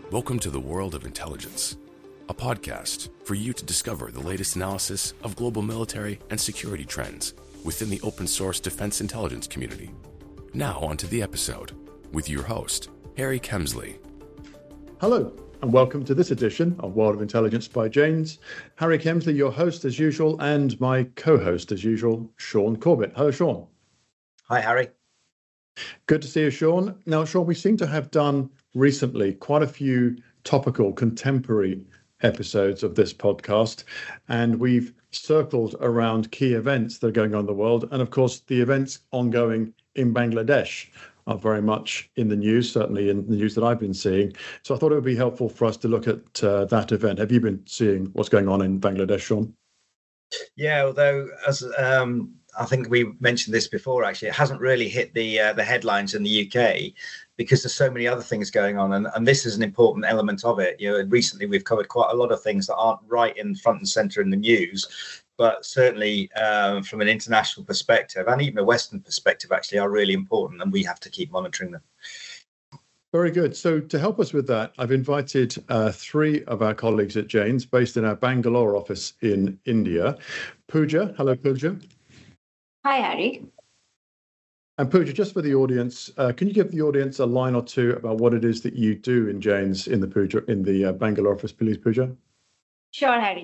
Welcome to the World of Intelligence, a podcast for you to discover the latest analysis of global military and security trends within the open source defense intelligence community. Now on to the episode with your host, Harry Kemsley. Hello, and welcome to this edition of World of Intelligence by Janes. Harry Kemsley, your host as usual, and my co-host as usual, Sean Corbett. Hello, Sean. Hi, Harry. Good to see you, Sean. Now, Sean, we seem to have done recently quite a few topical, contemporary episodes of this podcast, and we've circled around key events that are going on in the world. And of course, the events ongoing in Bangladesh are very much in the news, certainly in the news that I've been seeing. So I thought it would be helpful for us to look at that event. Have you been seeing what's going on in Bangladesh, Sean? Yeah, although as I think we mentioned this before, actually, it hasn't really hit the headlines in the UK because there's so many other things going on, and this is an important element of it. You know, recently we've covered quite a lot of things that aren't right in front and centre in the news, but certainly from an international perspective and even a Western perspective, actually, are really important, and we have to keep monitoring them. Very good. So to help us with that, I've invited three of our colleagues at Janes, based in our Bangalore office in India. Pooja, hello, Pooja. Hi, Harry. And Pooja, just for the audience, can you give the audience a line or two about what it is that you do in Janes in the Bangalore office, please, Pooja? Sure, Harry.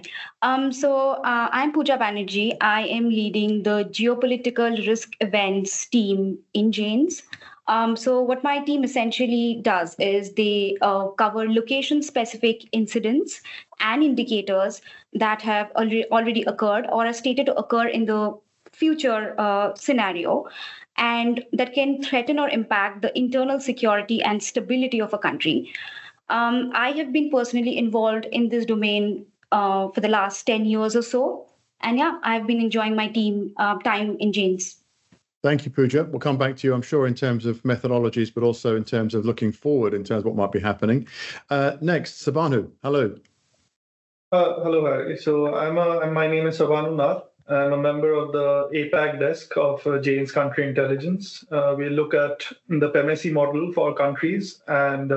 I'm Pooja Banerjee. I am leading the geopolitical risk events team in Janes. So what my team essentially does is they cover location-specific incidents and indicators that have already occurred or are stated to occur in the future scenario, and that can threaten or impact the internal security and stability of a country. I have been personally involved in this domain for the last 10 years or so. And yeah, I've been enjoying my team time in Janes. Thank you, Pooja. We'll come back to you, I'm sure, in terms of methodologies, but also in terms of looking forward, in terms of what might be happening. Next, Sabanu. Hello. Hello, Harry. So my name is Sabanu Nar. I'm a member of the APAC desk of Janes Country Intelligence. We look at the PEMESI model for countries and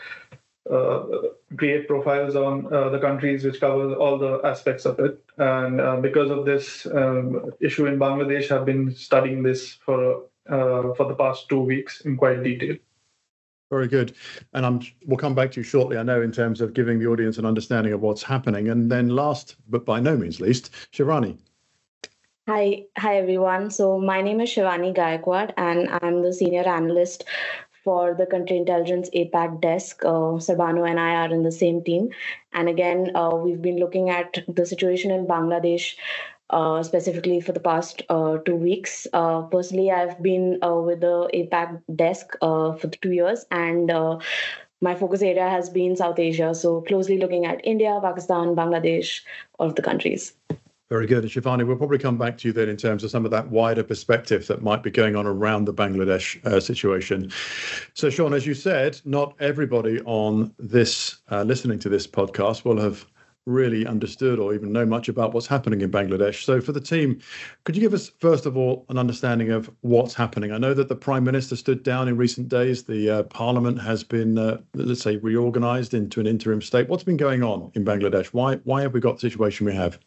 create profiles on the countries which cover all the aspects of it. And because of this issue in Bangladesh, I've been studying this for the past 2 weeks in quite detail. Very good. And we'll come back to you shortly, I know, in terms of giving the audience an understanding of what's happening. And then last, but by no means least, Shivani. Hi, everyone. So my name is Shivani Gaikwad, and I'm the senior analyst for the Country Intelligence APAC desk. Sabanu and I are in the same team. And again, we've been looking at the situation in Bangladesh specifically for the past 2 weeks. Personally, I've been with the APAC desk for 2 years, and my focus area has been South Asia. So closely looking at India, Pakistan, Bangladesh, all of the countries. Very good. And Shivani, we'll probably come back to you then in terms of some of that wider perspective that might be going on around the Bangladesh situation. So, Sean, as you said, not everybody on this listening to this podcast will have really understood or even know much about what's happening in Bangladesh. So for the team, could you give us, first of all, an understanding of what's happening? I know that the Prime Minister stood down in recent days. The Parliament has been, let's say, reorganized into an interim state. What's been going on in Bangladesh? Why have we got the situation we have?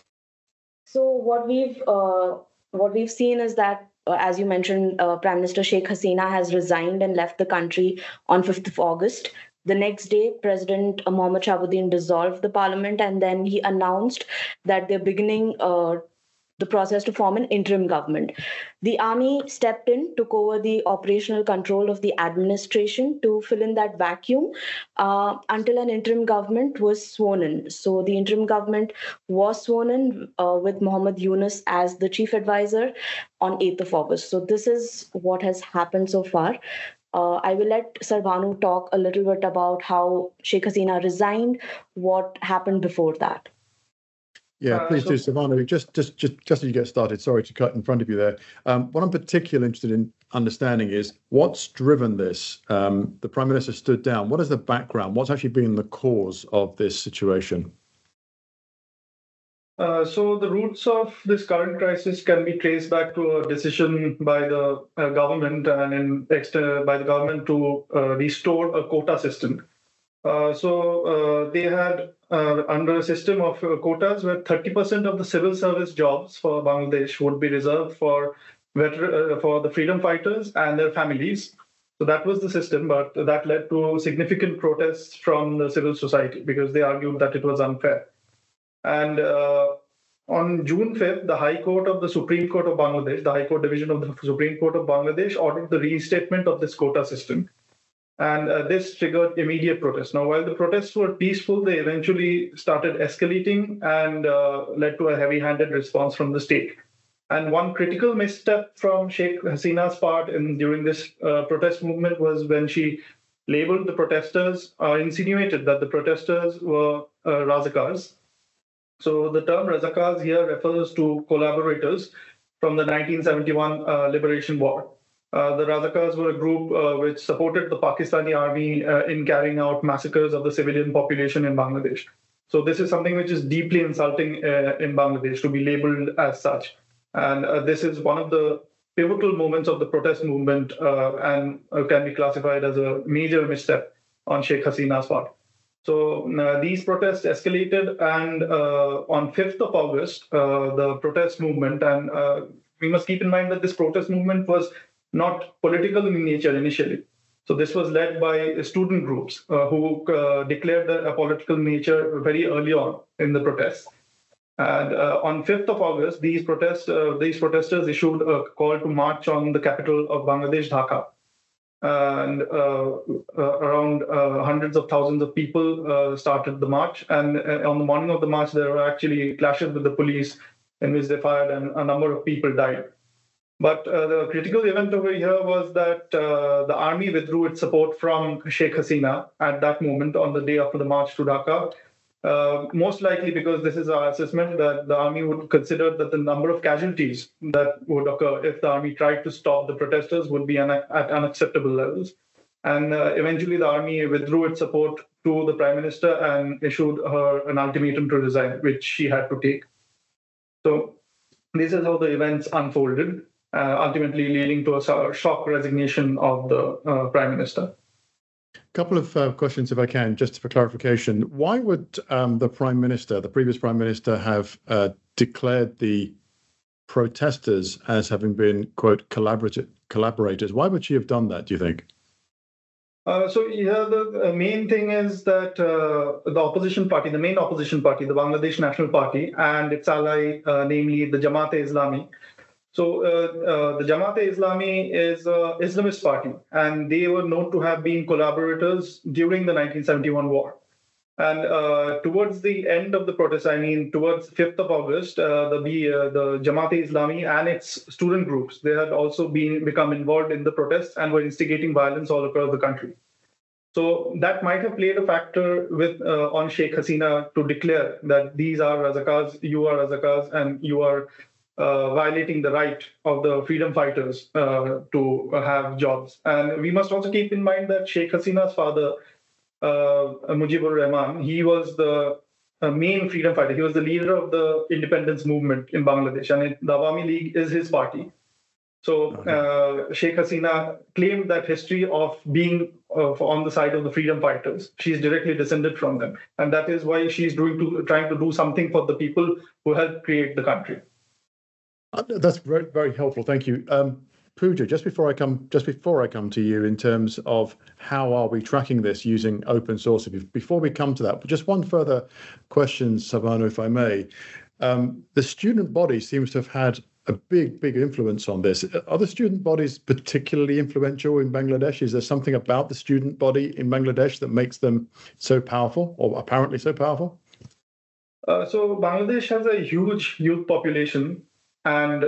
So what we've seen is that, as you mentioned, Prime Minister Sheikh Hasina has resigned and left the country on 5th of August. The next day, President Mohammad Shahabuddin dissolved the parliament, and then he announced that they're beginning the process to form an interim government. The army stepped in, took over the operational control of the administration to fill in that vacuum until an interim government was sworn in. So the interim government was sworn in with Muhammad Yunus as the chief advisor on 8th of August. So this is what has happened so far. I will let Sabanu talk a little bit about how Sheikh Hasina resigned, what happened before that. Yeah, please do, Sabanu. Just as you get started, sorry to cut in front of you there. What I'm particularly interested in understanding is what's driven this. The Prime Minister stood down. What is the background? What's actually been the cause of this situation? So the roots of this current crisis can be traced back to a decision by the government and by the government to restore a quota system. They had under a system of quotas where 30% of the civil service jobs for Bangladesh would be reserved for for the freedom fighters and their families. So that was the system, but that led to significant protests from the civil society because they argued that it was unfair. And on June 5th, the High Court of the Supreme Court of Bangladesh, the High Court Division of the Supreme Court of Bangladesh, ordered the reinstatement of this quota system. And this triggered immediate protests. Now, while the protests were peaceful, they eventually started escalating and led to a heavy-handed response from the state. And one critical misstep from Sheikh Hasina's part during this protest movement was when she labeled the protesters, insinuated that the protesters were Razakars. So the term Razakars here refers to collaborators from the 1971 Liberation War. The Razakars were a group which supported the Pakistani army in carrying out massacres of the civilian population in Bangladesh. So this is something which is deeply insulting in Bangladesh to be labeled as such. And this is one of the pivotal moments of the protest movement and can be classified as a major misstep on Sheikh Hasina's part. So these protests escalated, and on 5th of August, the protest movement, and we must keep in mind that this protest movement was not political in nature initially. So this was led by student groups who declared a political nature very early on in the protests. And on 5th of August, these protesters issued a call to march on the capital of Bangladesh, Dhaka. And around hundreds of thousands of people started the march. And on the morning of the march, there were actually clashes with the police in which they fired, and a number of people died. But the critical event over here was that the army withdrew its support from Sheikh Hasina at that moment on the day after the march to Dhaka. Most likely because this is our assessment that the army would consider that the number of casualties that would occur if the army tried to stop the protesters would be at unacceptable levels. And eventually the army withdrew its support to the Prime Minister and issued her an ultimatum to resign, which she had to take. So this is how the events unfolded, ultimately leading to a shock resignation of the Prime Minister. A couple of questions, if I can, just for clarification. Why would the previous Prime Minister, have declared the protesters as having been, quote, collaborators? Why would she have done that, do you think? The main thing is that the opposition party, the main opposition party, the Bangladesh National Party, and its ally, namely the Jamaat-e-Islami. So the Jamaat-e-Islami is an Islamist party, and they were known to have been collaborators during the 1971 war. And towards the end of the protest, towards 5th of August, the Jamaat-e-Islami and its student groups, they had also become involved in the protests and were instigating violence all across the country. So that might have played a factor on Sheikh Hasina to declare that these are Razakars, you are Razakars, and you are violating the right of the freedom fighters to have jobs. And we must also keep in mind that Sheikh Hasina's father, Mujibur Rahman, he was the main freedom fighter. He was the leader of the independence movement in Bangladesh, and the Awami League is his party. So Sheikh Hasina claimed that history of being on the side of the freedom fighters. She's directly descended from them. And that is why she's trying to do something for the people who helped create the country. That's very, very helpful. Thank you. Pooja, just before I come to you in terms of how are we tracking this using open source, before we come to that, just one further question, Savanu, if I may. The student body seems to have had a big influence on this. Are the student bodies particularly influential in Bangladesh? Is there something about the student body in Bangladesh that makes them so powerful, or apparently so powerful? So Bangladesh has a huge youth population, and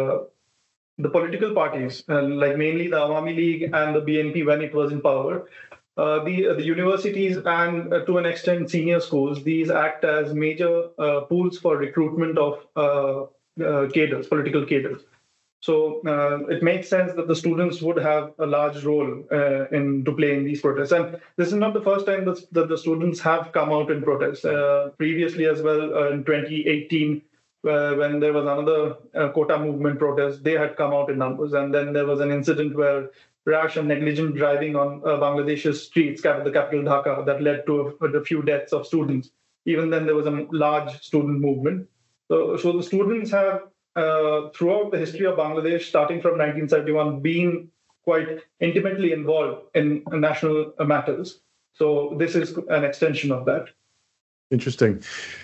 the political parties, like mainly the Awami League and the BNP when it was in power, the universities and to an extent senior schools, these act as major pools for recruitment of political cadres. So it makes sense that the students would have a large role to play in these protests. And this is not the first time that the students have come out in protests. Previously as well, in 2018, when there was another quota movement protest, they had come out in numbers. And then there was an incident where rash and negligent driving on Bangladesh's streets, the capital Dhaka, that led to a few deaths of students. Even then, there was a large student movement. So the students have, throughout the history of Bangladesh, starting from 1971, been quite intimately involved in national matters. So this is an extension of that. Interesting.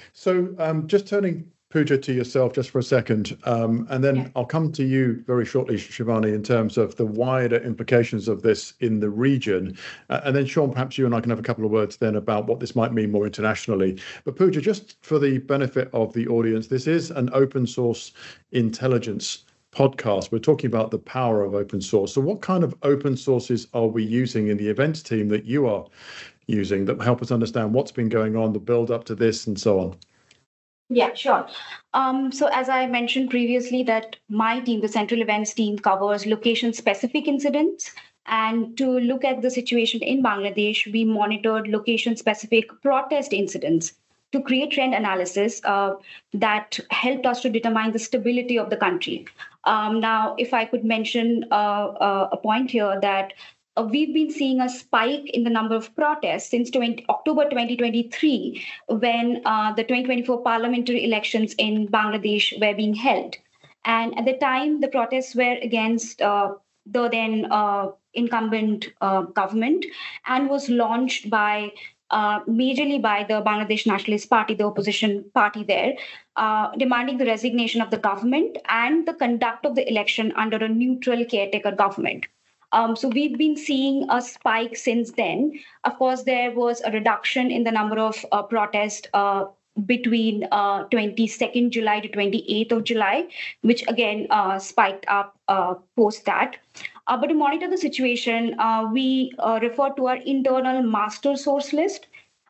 So just turning, Pooja, to yourself just for a second, and then I'll come to you very shortly, Shivani, in terms of the wider implications of this in the region. And then, Sean, perhaps you and I can have a couple of words then about what this might mean more internationally. But Pooja, just for the benefit of the audience, this is an open source intelligence podcast. We're talking about the power of open source. So what kind of open sources are we using in the events team that you are using that help us understand what's been going on, the build up to this and so on? Yeah, sure. So as I mentioned previously, that my team, the central events team, covers location-specific incidents. And to look at the situation in Bangladesh, we monitored location-specific protest incidents to create trend analysis that helped us to determine the stability of the country. Now, if I could mention a point here that we've been seeing a spike in the number of protests since October 2023, when the 2024 parliamentary elections in Bangladesh were being held. And at the time, the protests were against the then incumbent government, and was launched by majorly by the Bangladesh Nationalist Party, the opposition party there, demanding the resignation of the government and the conduct of the election under a neutral caretaker government. So we've been seeing a spike since then. Of course, there was a reduction in the number of protests between 22nd July to 28th of July, which again spiked up post that. But to monitor the situation, we refer to our internal master source list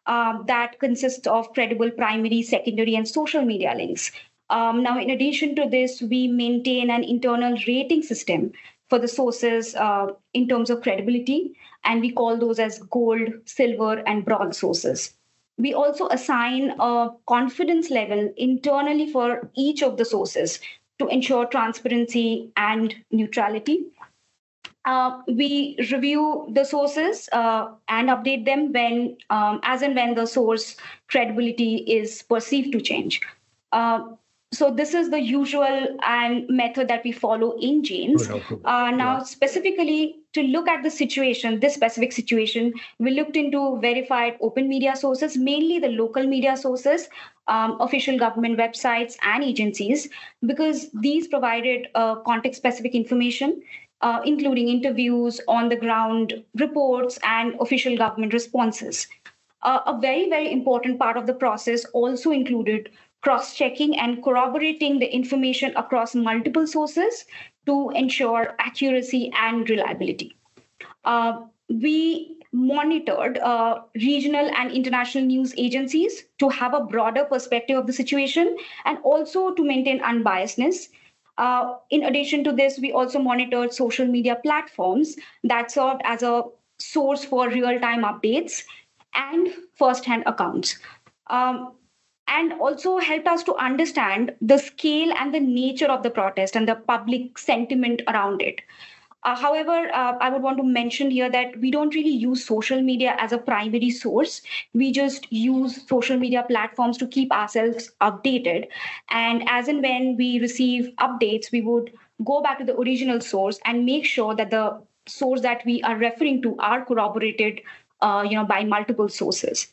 that consists of credible primary, secondary, and social media links. Now, in addition to this, we maintain an internal rating system for the sources in terms of credibility, and we call those as gold, silver, and bronze sources. We also assign a confidence level internally for each of the sources to ensure transparency and neutrality. We review the sources and update them when, as and when the source credibility is perceived to change. So this is the usual and method that we follow in Janes. Now, specifically to look at the situation, this specific situation, we looked into verified open media sources, mainly the local media sources, official government websites and agencies, because these provided context-specific information, including interviews, on-the-ground reports, and official government responses. A very, very important part of the process also included cross-checking and corroborating the information across multiple sources to ensure accuracy and reliability. We monitored regional and international news agencies to have a broader perspective of the situation and also to maintain unbiasedness. In addition to this, we also monitored social media platforms that served as a source for real-time updates and first-hand accounts. And also helped us to understand the scale and the nature of the protest and the public sentiment around it. However, I would want to mention here that we don't really use social media as a primary source. We just use social media platforms to keep ourselves updated. And as and when we receive updates, we would go back to the original source and make sure that the source that we are referring to are corroborated, by multiple sources.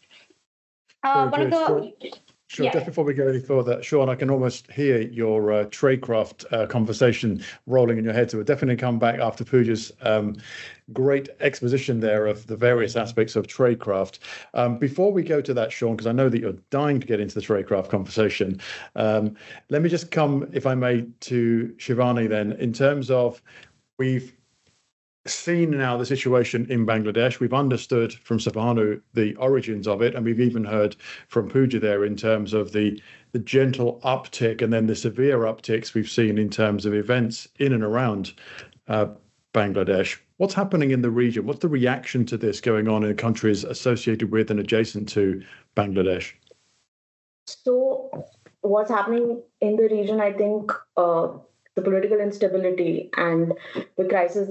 Sure. Just before we go any further, Sean, I can almost hear your tradecraft conversation rolling in your head. So we'll definitely come back after Pooja's great exposition there of the various aspects of tradecraft. Before we go to that, Sean, because I know that you're dying to get into the tradecraft conversation, let me just come, if I may, to Shivani then, in terms of we've seen now the situation in Bangladesh. We've understood from Subhanu the origins of it, and we've even heard from Pooja there in terms of the gentle uptick and then the severe upticks we've seen in terms of events in and around Bangladesh. What's happening in the region? What's the reaction to this going on in countries associated with and adjacent to Bangladesh? So what's happening in the region, I think the political instability and the crisis that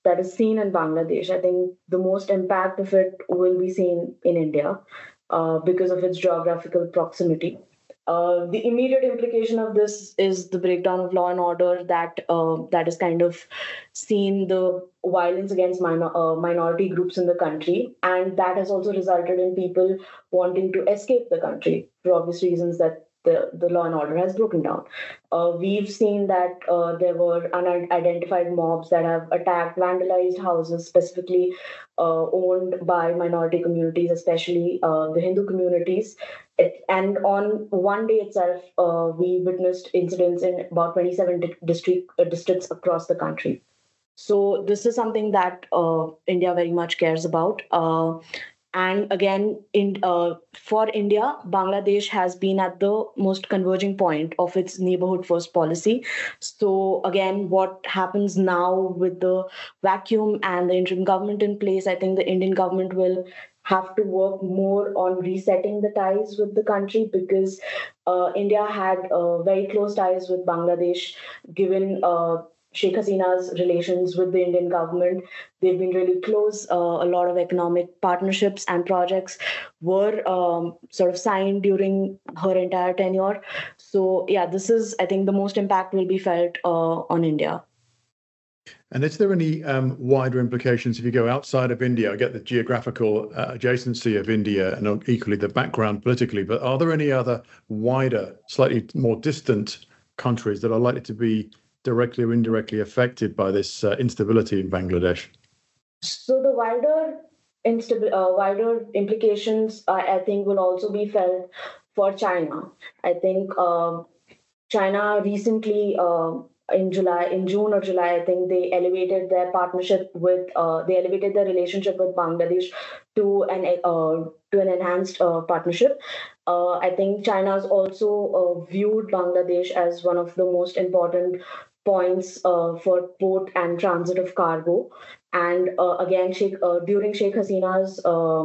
that is seen in Bangladesh, I think the most impact of it will be seen in India because of its geographical proximity. The immediate implication of this is the breakdown of law and order that is kind of seen the violence against minority groups in the country, and that has also resulted in people wanting to escape the country for obvious reasons that the law and order has broken down. We've seen that there were unidentified mobs that have attacked, vandalized houses specifically owned by minority communities, especially the Hindu communities. And on one day itself, we witnessed incidents in about 27 districts across the country. So this is something that India very much cares about. And again, for India, Bangladesh has been at the most converging point of its neighborhood first policy. So again, what happens now with the vacuum and the interim government in place, I think the Indian government will have to work more on resetting the ties with the country, because India had very close ties with Bangladesh, given Sheikh Hasina's relations with the Indian government. They've been really close. A lot of economic partnerships and projects were sort of signed during her entire tenure. So yeah, this is, I think, the most impact will be felt on India. And is there any wider implications if you go outside of India? I get the geographical adjacency of India and equally the background politically, but are there any other wider, slightly more distant countries that are likely to be directly or indirectly affected by this instability in Bangladesh? So the wider implications, I think, will also be felt for China. I think China recently, in June or July, I think they elevated their relationship with Bangladesh to an enhanced partnership. I think China's also viewed Bangladesh as one of the most important points for port and transit of cargo. And again, during Sheikh Hasina's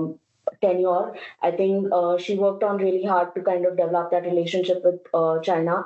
tenure, I think she worked on really hard to kind of develop that relationship with China.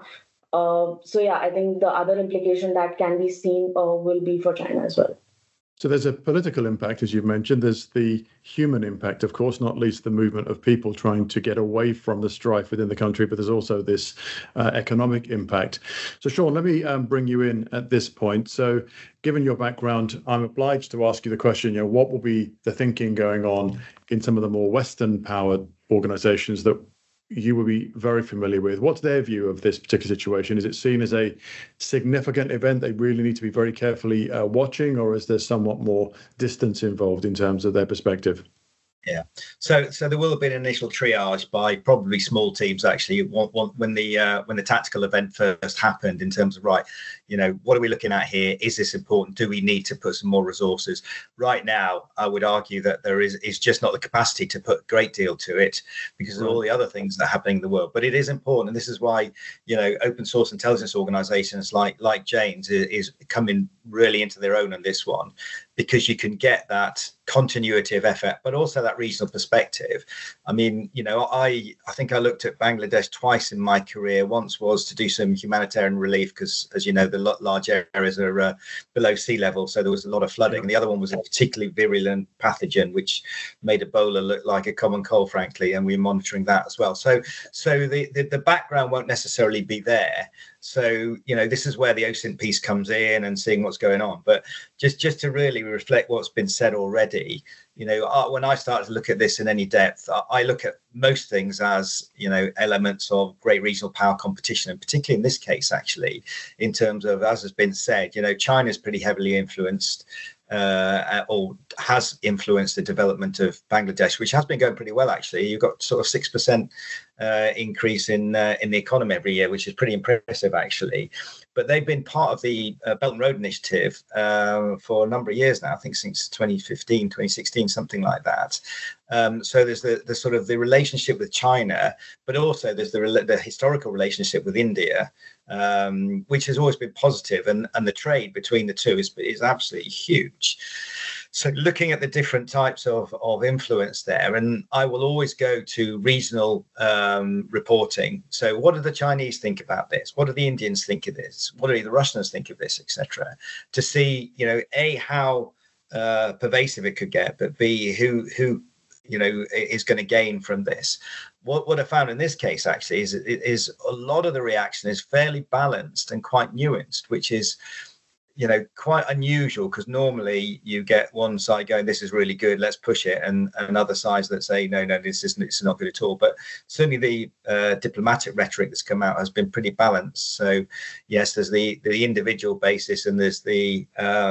So yeah, I think the other implication that can be seen will be for China as well. So there's a political impact, as you've mentioned. There's the human impact, of course, not least the movement of people trying to get away from the strife within the country, but there's also this economic impact. So Sean, let me bring you in at this point. So given your background, I'm obliged to ask you the question, what will be the thinking going on in some of the more Western powered organizations that you will be very familiar with? What's their view of this particular situation? Is it seen as a significant event they really need to be very carefully watching, or is there somewhat more distance involved in terms of their perspective? Yeah, so there will have been an initial triage by probably small teams actually when the tactical event first happened, in terms of what are we looking at here? Is this important? Do we need to put some more resources? Right now, I would argue that there is just not the capacity to put a great deal to it because of all the other things that are happening in the world. But it is important, and this is why open source intelligence organisations like Jane's is coming really into their own on this one, because you can get that continuity of effort, but also that regional perspective. I mean, I think I looked at Bangladesh twice in my career. Once was to do some humanitarian relief because, as you know, the large areas are below sea level, so there was a lot of flooding. And the other one was a particularly virulent pathogen, which made Ebola look like a common cold, frankly, and we're monitoring that as well. So the background won't necessarily be there. So, this is where the OSINT piece comes in and seeing what's going on. But just to really reflect what's been said already, when I start to look at this in any depth, I look at most things as, elements of great regional power competition, and particularly in this case, actually, in terms of, as has been said, China's pretty heavily influenced or has influenced the development of Bangladesh, which has been going pretty well, actually. You've got sort of 6% increase in the economy every year, which is pretty impressive, actually. But they've been part of the Belt and Road Initiative for a number of years now, I think since 2015, 2016, something like that. So there's the sort of the relationship with China, but also there's the historical relationship with India, which has always been positive, and the trade between the two is absolutely huge. So looking at the different types of influence there, and I will always go to regional reporting. So what do the Chinese think about this? What do the Indians think of this? What do the Russians think of this, etc.? To see, how pervasive it could get, but B, who is going to gain from this. What I found in this case actually is a lot of the reaction is fairly balanced and quite nuanced, which is quite unusual, because normally you get one side going, this is really good, let's push it, and other sides that say no, it's not good at all. But certainly the diplomatic rhetoric that's come out has been pretty balanced. So yes, there's the individual basis, and there's the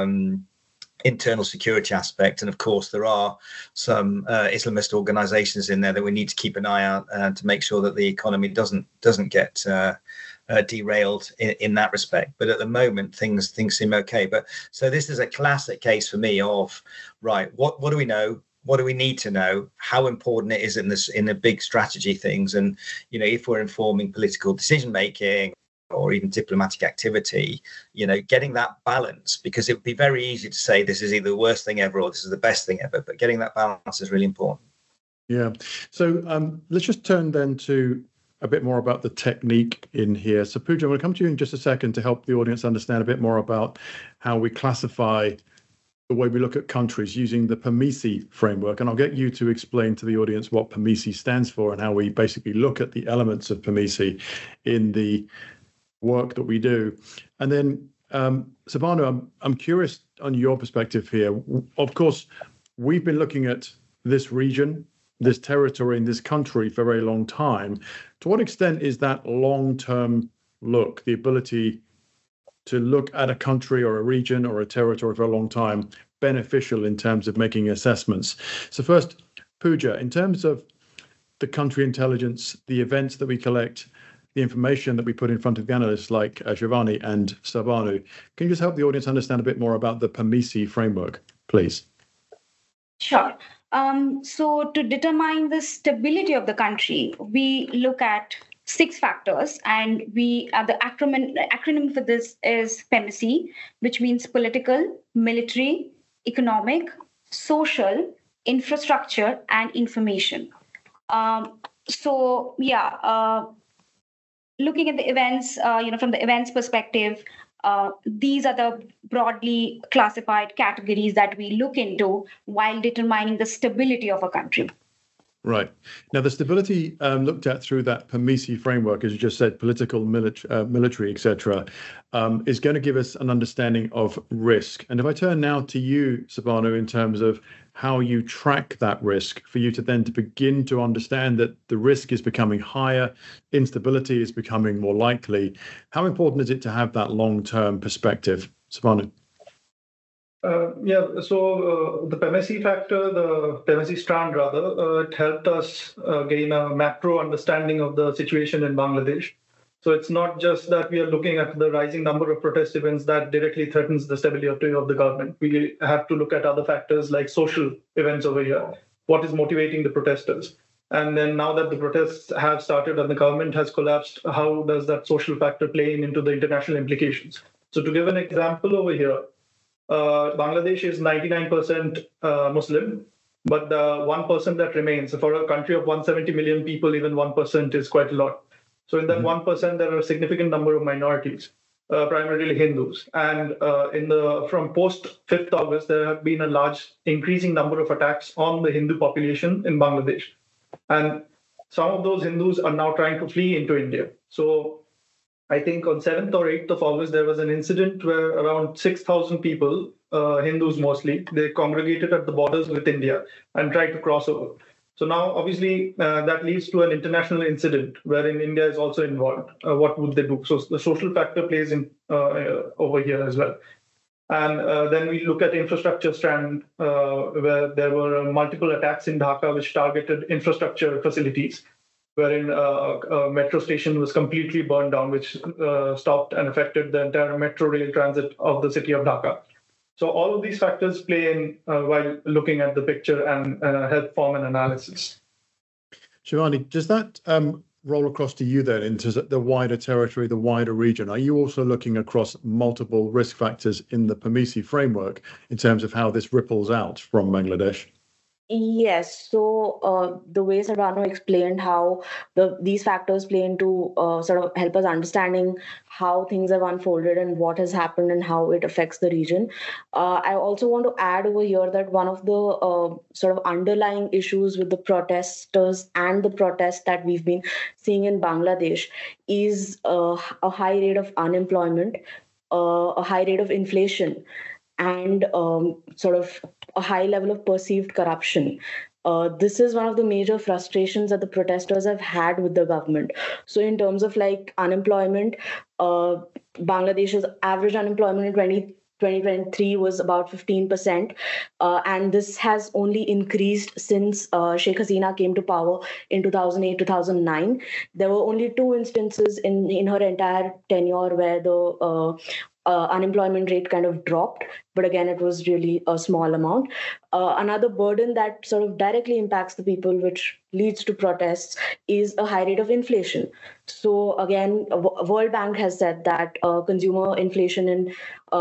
internal security aspect, and of course there are some Islamist organizations in there that we need to keep an eye out to make sure that the economy doesn't get derailed in that respect. But at the moment things seem okay. But so this is a classic case for me of, right, what do we know, what do we need to know, how important it is in the big strategy things, and if we're informing political decision making or even diplomatic activity, getting that balance, because it would be very easy to say this is either the worst thing ever or this is the best thing ever, but getting that balance is really important. Yeah. So let's just turn then to a bit more about the technique in here. So Pooja, I'm going to come to you in just a second to help the audience understand a bit more about how we classify the way we look at countries using the PAMISI framework. And I'll get you to explain to the audience what PAMISI stands for and how we basically look at the elements of PAMISI in the work that we do. And then Subhanu, I'm curious on your perspective here. Of course, we've been looking at this region, this territory, in this country for a very long time. To what extent is that long-term look, the ability to look at a country or a region or a territory for a long time, beneficial in terms of making assessments? So first, Pooja, in terms of the country intelligence, the events that we collect, the information that we put in front of the analysts like Shivani and Subhanu, can you just help the audience understand a bit more about the PAMISI framework, please? Sure. So to determine the stability of the country, we look at 6 factors, and the acronym for this is PAMISI, which means political, military, economic, social, infrastructure, and information. Looking at the events, from the events perspective, these are the broadly classified categories that we look into while determining the stability of a country. Right. Now, the stability looked at through that PAMISI framework, as you just said, political, military, etc., is going to give us an understanding of risk. And if I turn now to you, Subhanu, in terms of how you track that risk, for you to then to begin to understand that the risk is becoming higher, instability is becoming more likely, how important is it to have that long-term perspective? Subhanu? So the PAMISI factor, the PAMISI strand rather, it helped us gain a macro understanding of the situation in Bangladesh. So it's not just that we are looking at the rising number of protest events that directly threatens the stability of the government. We have to look at other factors like social events over here. What is motivating the protesters? And then now that the protests have started and the government has collapsed, how does that social factor play into the international implications? So to give an example over here, Bangladesh is 99% Muslim, but the 1% that remains, for a country of 170 million people, even 1% is quite a lot. So in that 1%, there are a significant number of minorities, primarily Hindus. And from post 5th August, there have been a large increasing number of attacks on the Hindu population in Bangladesh. And some of those Hindus are now trying to flee into India. So I think on 7th or 8th of August, there was an incident where around 6,000 people, Hindus mostly, they congregated at the borders with India and tried to cross over. So now, obviously, that leads to an international incident wherein India is also involved. What would they do? So the social factor plays in over here as well. And then we look at infrastructure strand, where there were multiple attacks in Dhaka which targeted infrastructure facilities, wherein a metro station was completely burned down, which stopped and affected the entire metro rail transit of the city of Dhaka. So all of these factors play in while looking at the picture and help form an analysis. Shivani, does that roll across to you then into the wider territory, the wider region? Are you also looking across multiple risk factors in the PAMISI framework in terms of how this ripples out from Bangladesh? Yes. So the way Sadhanu explained how these factors play into sort of help us understanding how things have unfolded and what has happened and how it affects the region. I also want to add over here that one of the sort of underlying issues with the protesters and the protests that we've been seeing in Bangladesh is a high rate of unemployment, a high rate of inflation, and sort of a high level of perceived corruption. This is one of the major frustrations that the protesters have had with the government. So, in terms of like unemployment, Bangladesh's average unemployment in 2023 was about 15%. And this has only increased since Sheikh Hasina came to power in 2008, 2009. There were only two instances in her entire tenure where the unemployment rate kind of dropped, but again, it was really a small amount. Another burden that sort of directly impacts the people, which leads to protests, is a high rate of inflation. So again, World Bank has said that consumer inflation in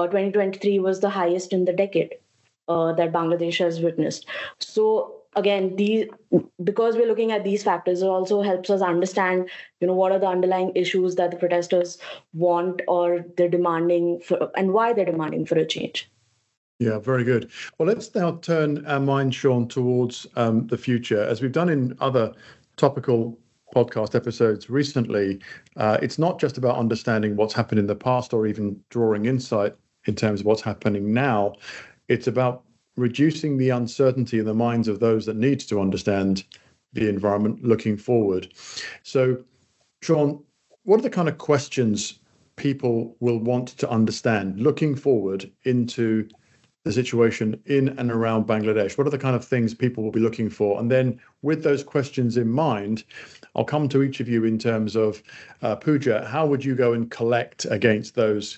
2023 was the highest in the decade that Bangladesh has witnessed. So again, because we're looking at these factors, it also helps us understand, what are the underlying issues that the protesters want or they're demanding for, and why they're demanding for a change. Yeah, very good. Well, let's now turn our mind, Sean, towards the future. As we've done in other topical podcast episodes recently, it's not just about understanding what's happened in the past or even drawing insight in terms of what's happening now. It's about reducing the uncertainty in the minds of those that need to understand the environment looking forward. So, Sean, what are the kind of questions people will want to understand looking forward into the situation in and around Bangladesh? What are the kind of things people will be looking for? And then with those questions in mind, I'll come to each of you in terms of, Pooja, how would you go and collect against those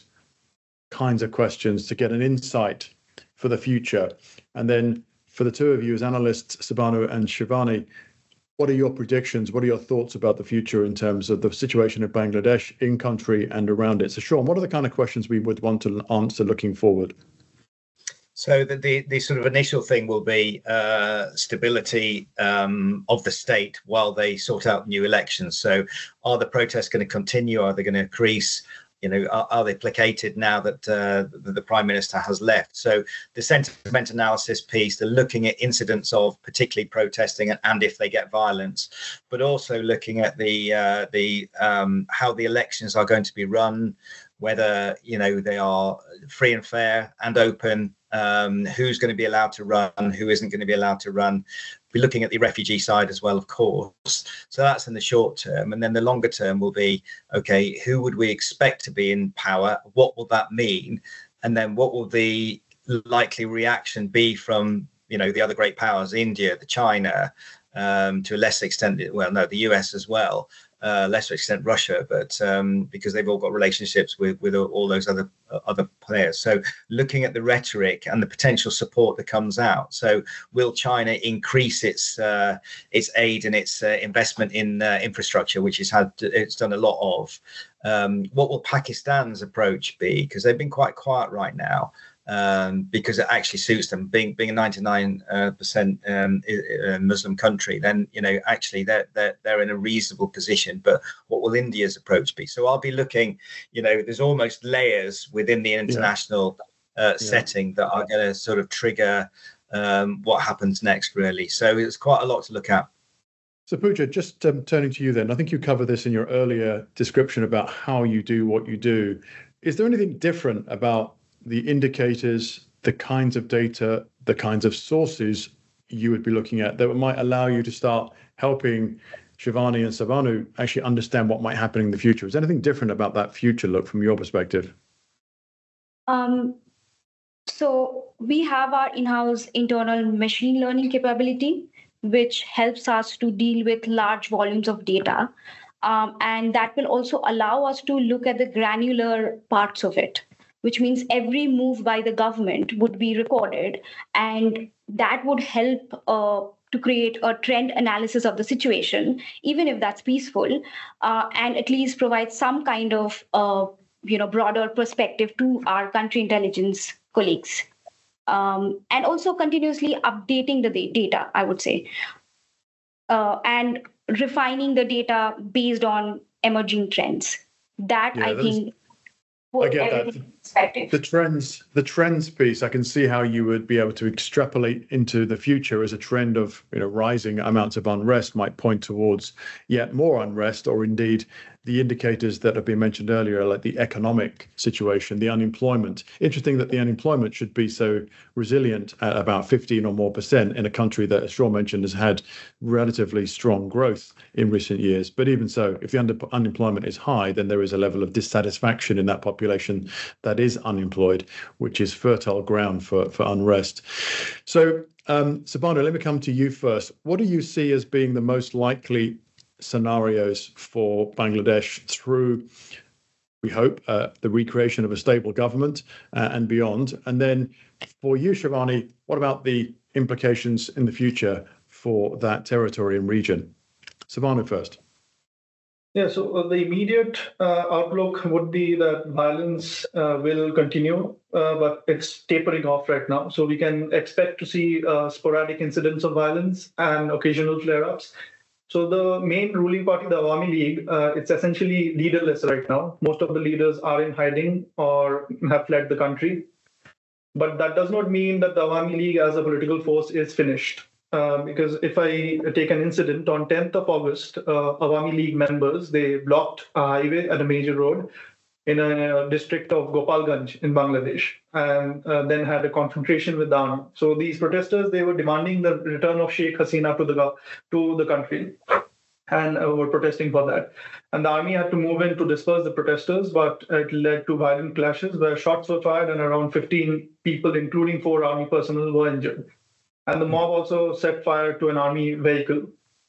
kinds of questions to get an insight for the future? And then for the two of you as analysts, Subhanu and Shivani, what are your predictions? What are your thoughts about the future in terms of the situation of Bangladesh in country and around it? So Sean, what are the kind of questions we would want to answer looking forward? So the sort of initial thing will be stability of the state while they sort out new elections. So are the protests going to continue? Are they going to increase? Are they placated now that the Prime Minister has left? So the sentiment analysis piece, they're looking at incidents of particularly protesting and if they get violence, but also looking at the how the elections are going to be run, whether they are free and fair and open, who's going to be allowed to run, who isn't going to be allowed to run. Be looking at the refugee side as well, of course. So that's in the short term. And then the longer term will be, okay, who would we expect to be in power? What will that mean? And then what will the likely reaction be from, the other great powers, India, the China, to a lesser extent, the US as well, lesser extent Russia, but because they've all got relationships with all those other players. So looking at the rhetoric and the potential support that comes out. So will China increase its aid and its investment in infrastructure, which it's done a lot of? What will Pakistan's approach be? Because they've been quite quiet right now. Because it actually suits them, being a 99% Muslim country, then actually they're in a reasonable position. But what will India's approach be? So I'll be looking, there's almost layers within the international setting that are going to sort of trigger what happens next, really. So it's quite a lot to look at. So Pooja, just turning to you then, I think you covered this in your earlier description about how you do what you do. Is there anything different about the indicators, the kinds of data, the kinds of sources you would be looking at that might allow you to start helping Shivani and Subhanu actually understand what might happen in the future? Is there anything different about that future look from your perspective? So we have our in-house internal machine learning capability, which helps us to deal with large volumes of data. And that will also allow us to look at the granular parts of it, which means every move by the government would be recorded, and that would help to create a trend analysis of the situation, even if that's peaceful, and at least provide some kind of broader perspective to our country intelligence colleagues. and also continuously updating the data, I would say, and refining the data based on emerging trends. That I think I get that. The trends piece, I can see how you would be able to extrapolate into the future as a trend of rising amounts of unrest might point towards yet more unrest, or indeed the indicators that have been mentioned earlier, like the economic situation, the unemployment. Interesting that the unemployment should be so resilient at about 15 or more % in a country that, as Sean mentioned, has had relatively strong growth in recent years. But even so, if the unemployment is high, then there is a level of dissatisfaction in that population that is unemployed, which is fertile ground for unrest. So, Sobhanu, let me come to you first. What do you see as being the most likely scenarios for Bangladesh through, we hope, the recreation of a stable government and beyond? And then for you, Shivani, what about the implications in the future for that territory and region? Sobhanu first. Yeah, so the immediate outlook would be that violence will continue, but it's tapering off right now. So we can expect to see sporadic incidents of violence and occasional flare-ups. So the main ruling party, the Awami League, it's essentially leaderless right now. Most of the leaders are in hiding or have fled the country. But that does not mean that the Awami League as a political force is finished. Because if I take an incident, on 10th of August, Awami League members, they blocked a highway at a major road in a district of Gopalganj in Bangladesh, and then had a confrontation with the army. So these protesters, they were demanding the return of Sheikh Hasina to the country, and were protesting for that. And the army had to move in to disperse the protesters, but it led to violent clashes where shots were fired and around 15 people, including 4 army personnel, were injured. And the mob also set fire to an army vehicle.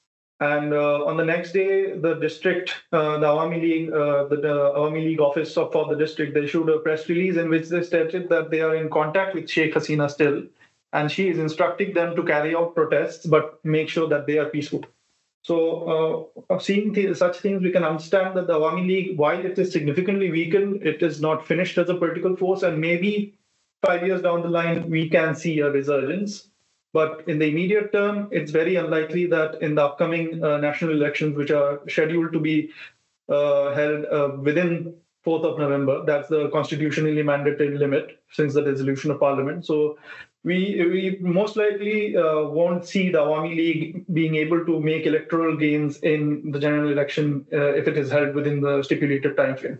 And on the next day, the district, the Awami League, the Awami League office for the district, they issued a press release in which they stated that they are in contact with Sheikh Hasina still, and she is instructing them to carry out protests, but make sure that they are peaceful. So seeing such things, we can understand that the Awami League, while it is significantly weakened, it is not finished as a political force, and maybe 5 years down the line, we can see a resurgence. But in the immediate term, it's very unlikely that in the upcoming national elections, which are scheduled to be held within 4th of November, that's the constitutionally mandated limit since the dissolution of parliament. So we most likely won't see the Awami League being able to make electoral gains in the general election if it is held within the stipulated time frame.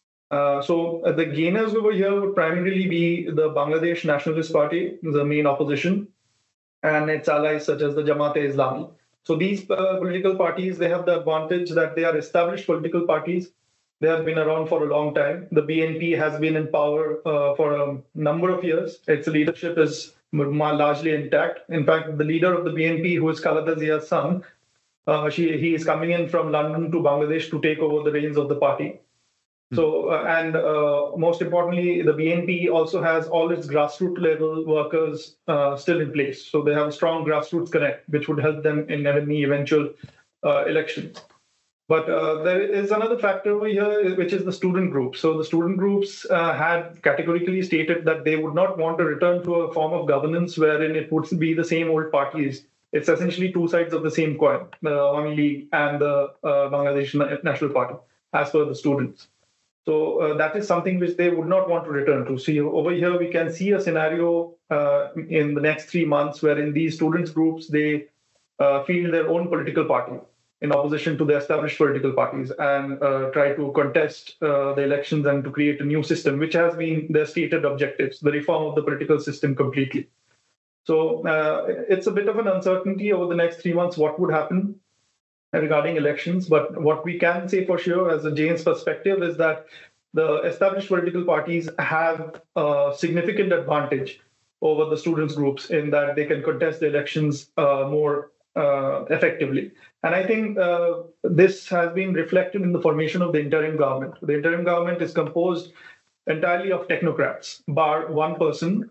So the gainers over here would primarily be the Bangladesh Nationalist Party, the main opposition, and its allies such as the Jamaat-e-Islami. So these political parties, they have the advantage that they are established political parties. They have been around for a long time. The BNP has been in power for a number of years. Its leadership is largely intact. In fact, the leader of the BNP, who is Khaleda Zia's son, he is coming in from London to Bangladesh to take over the reins of the party. So, and most importantly, the BNP also has all its grassroots level workers still in place. So they have a strong grassroots connect, which would help them in any eventual elections. But there is another factor over here, which is the student group. So the student groups had categorically stated that they would not want to return to a form of governance wherein it would be the same old parties. It's essentially two sides of the same coin, the Awami League and the Bangladesh National Party, as per the students. So that is something which they would not want to return to. See, over here, we can see a scenario in the next 3 months wherein these students groups, they field their own political party in opposition to the established political parties and try to contest the elections and to create a new system, which has been their stated objectives, the reform of the political system completely. So it's a bit of an uncertainty over the next 3 months what would happen regarding elections. But what we can say for sure as a Jain's perspective is that the established political parties have a significant advantage over the students groups in that they can contest the elections more effectively. And I think this has been reflected in the formation of the interim government. The interim government is composed entirely of technocrats, bar one person,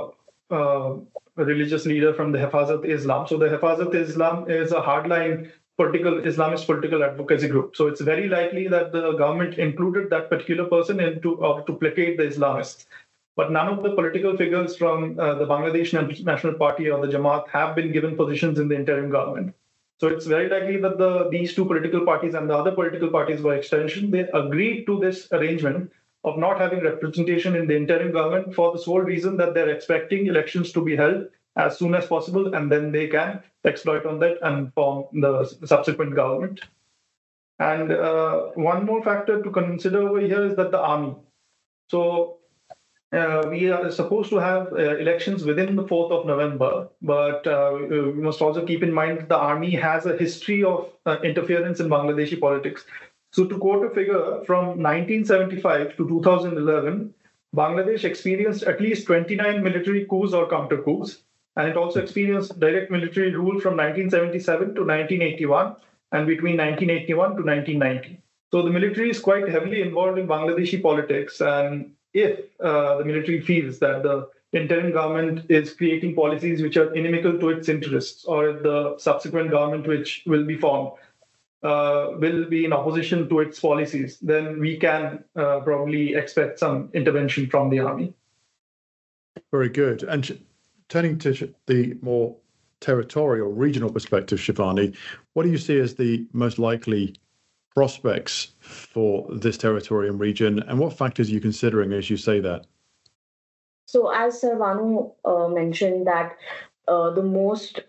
a religious leader from the Hifazat-e-Islam. So the Hifazat-e-Islam is a hardline Islamist political advocacy group. So it's very likely that the government included that particular person to placate the Islamists. but none of the political figures from the Bangladesh National Party or the Jamaat have been given positions in the interim government. So it's very likely that these two political parties and the other political parties by extension, they agreed to this arrangement of not having representation in the interim government for the sole reason that they're expecting elections to be held as soon as possible, and then they can exploit on that and form the subsequent government. And one more factor to consider over here is that the army. So we are supposed to have elections within the 4th of November, but we must also keep in mind that the army has a history of interference in Bangladeshi politics. So to quote a figure, from 1975 to 2011, Bangladesh experienced at least 29 military coups or counter coups, and it also experienced direct military rule from 1977 to 1981 and between 1981 to 1990. So the military is quite heavily involved in Bangladeshi politics, and if the military feels that the interim government is creating policies which are inimical to its interests, or if the subsequent government which will be formed will be in opposition to its policies, then we can probably expect some intervention from the army. Very good. And turning to the more territorial, regional perspective, Shivani, what do you see as the most likely prospects for this territory and region, and what factors are you considering as you say that? So, as Sarvanu mentioned, that the most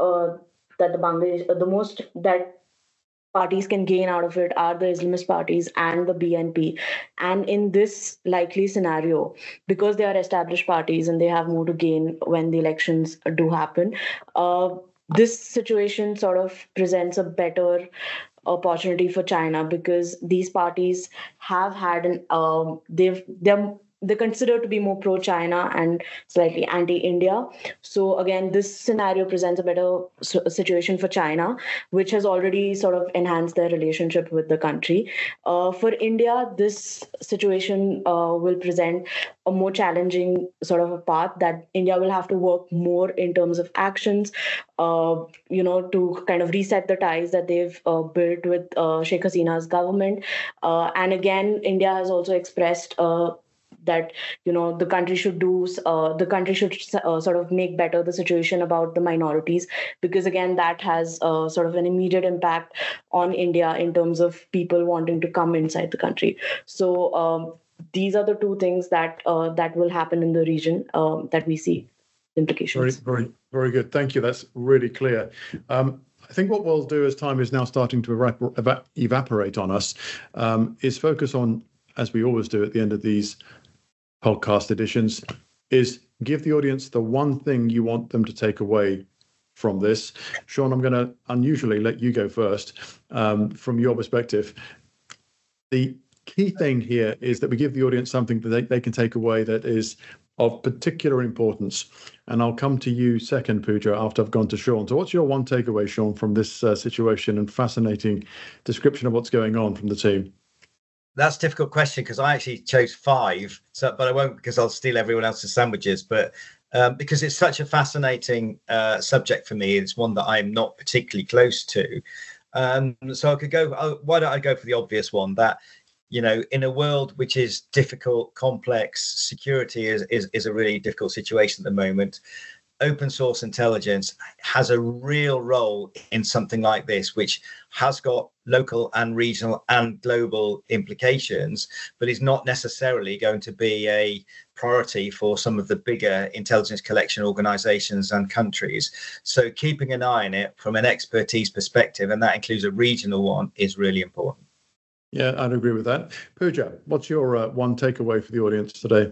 that parties can gain out of it are the Islamist parties and the BNP. And in this likely scenario, because they are established parties and they have more to gain when the elections do happen, this situation sort of presents a better opportunity for China, because these parties have had they're considered to be more pro-China and slightly anti-India. So again, this scenario presents a better situation for China, which has already sort of enhanced their relationship with the country. For India, this situation will present a more challenging sort of a path that India will have to work more in terms of actions, to kind of reset the ties that they've built with Sheikh Hasina's government. And again, India has also expressed that the country should sort of make better the situation about the minorities, because again that has sort of an immediate impact on India in terms of people wanting to come inside the country. So these are the two things that will happen in the region that we see implications. Very, very, very good. Thank you. That's really clear. I think what we'll do as time is now starting to evaporate on us is focus on, as we always do at the end of these podcast editions, is give the audience the one thing you want them to take away from this. Sean, I'm going to unusually let you go first. From your perspective, the key thing here is that we give the audience something that they can take away that is of particular importance. And I'll come to you second, Pooja, after I've gone to Sean. So what's your one takeaway, Sean, from this situation and fascinating description of what's going on from the team? That's a difficult question because I actually chose 5, but I won't, because I'll steal everyone else's sandwiches. But because it's such a fascinating subject for me, it's one that I'm not particularly close to. So I could go. Why don't I go for the obvious one? That in a world which is difficult, complex, security is a really difficult situation at the moment. Open source intelligence has a real role in something like this, which has got local and regional and global implications, but is not necessarily going to be a priority for some of the bigger intelligence collection organizations and countries. So keeping an eye on it from an expertise perspective, and that includes a regional one, is really important. Yeah, I'd agree with that. Pooja, what's your one takeaway for the audience today?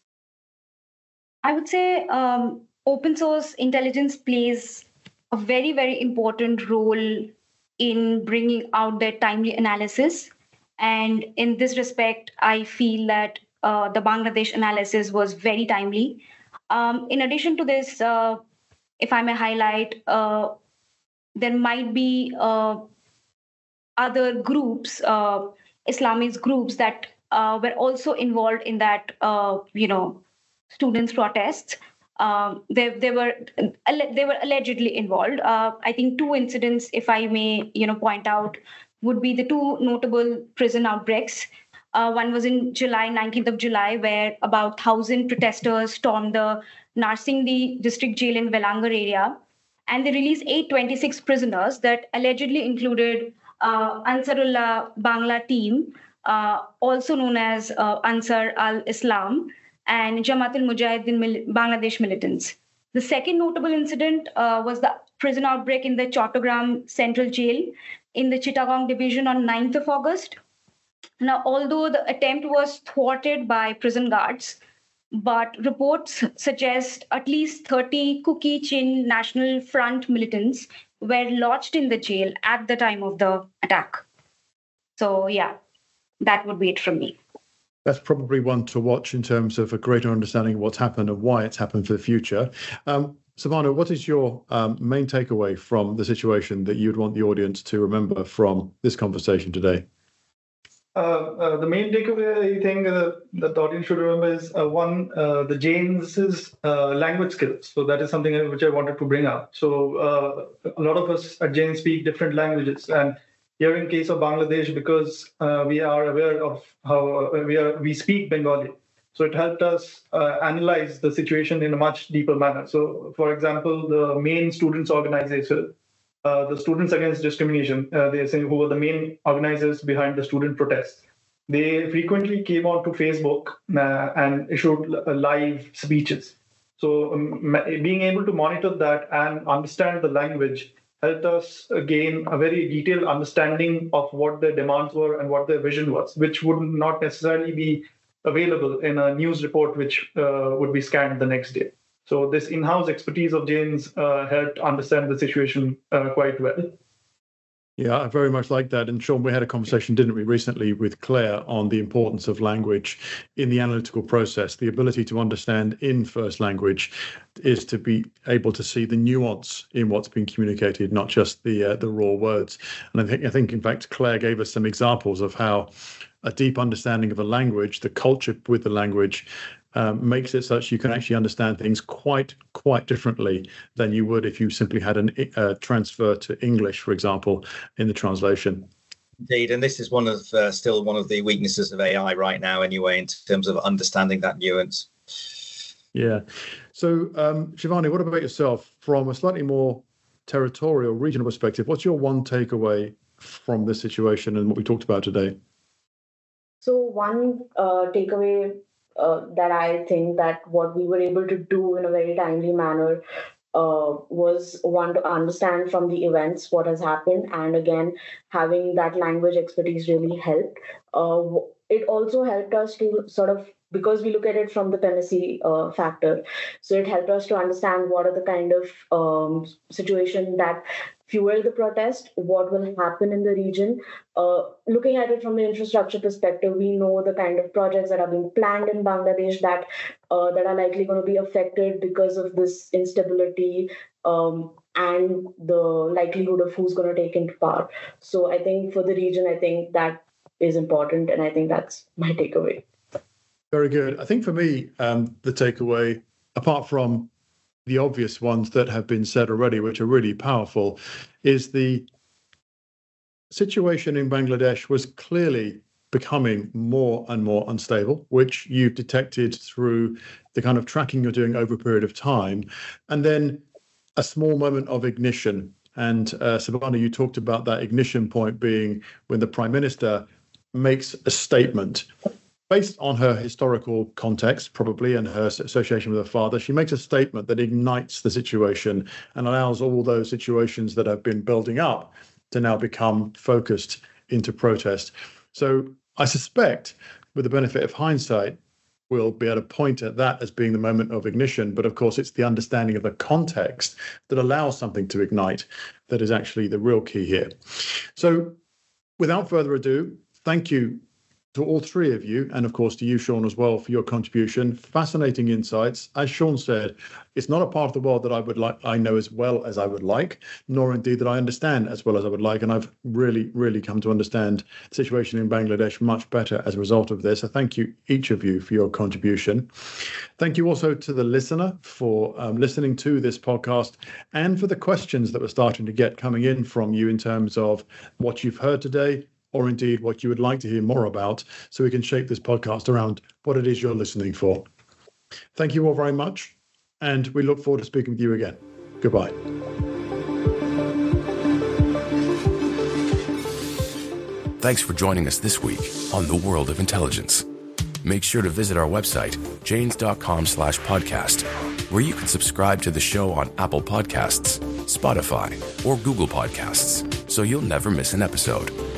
I would say open source intelligence plays a very, very important role in bringing out their timely analysis. And in this respect, I feel that the Bangladesh analysis was very timely. In addition to this, if I may highlight, there might be other groups, Islamist groups that were also involved in that, students' protests. They were allegedly involved. I think 2 incidents, if I may, point out, would be the 2 notable prison outbreaks. One was in July, 19th of July, where about 1,000 protesters stormed the Narsingdi district jail in Velangar area. And they released 826 prisoners that allegedly included Ansarullah Bangla team, also known as Ansar al-Islam, and Jamaat al-Mujahideen Bangladesh militants. The second notable incident was the prison outbreak in the Chattogram Central Jail in the Chittagong division on 9th of August. Now, although the attempt was thwarted by prison guards, but reports suggest at least 30 Kuki Chin National Front militants were lodged in the jail at the time of the attack. So, yeah, that would be it from me. That's probably one to watch in terms of a greater understanding of what's happened and why it's happened for the future. Savannah, what is your main takeaway from the situation that you'd want the audience to remember from this conversation today? The main takeaway, I think, that the audience should remember is one, the Jains' language skills. So that is something which I wanted to bring up. So a lot of us at Jain speak different languages, and here in case of Bangladesh, because we are aware of how we speak Bengali, so it helped us analyze the situation in a much deeper manner. So, for example, the main students' organization, the Students Against Discrimination, they say, who were the main organizers behind the student protests. They frequently came onto Facebook and issued live speeches. So being able to monitor that and understand the language helped us gain a very detailed understanding of what their demands were and what their vision was, which would not necessarily be available in a news report which would be scanned the next day. So this in-house expertise of Jain's helped understand the situation quite well. Yeah, I very much like that. And Sean, we had a conversation, didn't we, recently with Claire on the importance of language in the analytical process. The ability to understand in first language is to be able to see the nuance in what's being communicated, not just the raw words. And I think, in fact, Claire gave us some examples of how a deep understanding of a language, the culture with the language, makes it such you can actually understand things quite differently than you would if you simply had a transfer to English, for example, in the translation. Indeed, and this is still one of the weaknesses of AI right now, anyway, in terms of understanding that nuance. Yeah. So, Shivani, what about yourself from a slightly more territorial, regional perspective? What's your one takeaway from this situation and what we talked about today? So one takeaway that I think that what we were able to do in a very timely manner was one, to understand from the events what has happened, and again having that language expertise really helped. It also helped us to sort of, because we look at it from the primacy factor, so it helped us to understand what are the kind of situation that fuel the protest, what will happen in the region. Looking at it from the infrastructure perspective, we know the kind of projects that are being planned in Bangladesh that are likely going to be affected because of this instability and the likelihood of who's going to take into power. So I think for the region, I think that is important, and I think that's my takeaway. Very good. I think for me, the takeaway, apart from the obvious ones that have been said already, which are really powerful, is the situation in Bangladesh was clearly becoming more and more unstable, which you've detected through the kind of tracking you're doing over a period of time. And then a small moment of ignition. And Savannah, you talked about that ignition point being when the Prime Minister makes a statement based on her historical context, probably, and her association with her father. She makes a statement that ignites the situation and allows all those situations that have been building up to now become focused into protest. So I suspect, with the benefit of hindsight, we'll be able to point at that as being the moment of ignition. But of course, it's the understanding of the context that allows something to ignite that is actually the real key here. So without further ado, thank you to all three of you, and of course to you, Sean, as well, for your contribution. Fascinating insights. As Sean said, it's not a part of the world that I know as well as I would like, nor indeed that I understand as well as I would like. And I've really come to understand the situation in Bangladesh much better as a result of this. So thank you, each of you, for your contribution. Thank you also to the listener for listening to this podcast, and for the questions that we're starting to get coming in from you in terms of what you've heard today, or indeed what you would like to hear more about, so we can shape this podcast around what it is you're listening for. Thank you all very much, and we look forward to speaking with you again. Goodbye. Thanks for joining us this week on The World of Intelligence. Make sure to visit our website, janes.com/podcast, where you can subscribe to the show on Apple Podcasts, Spotify, or Google Podcasts, so you'll never miss an episode.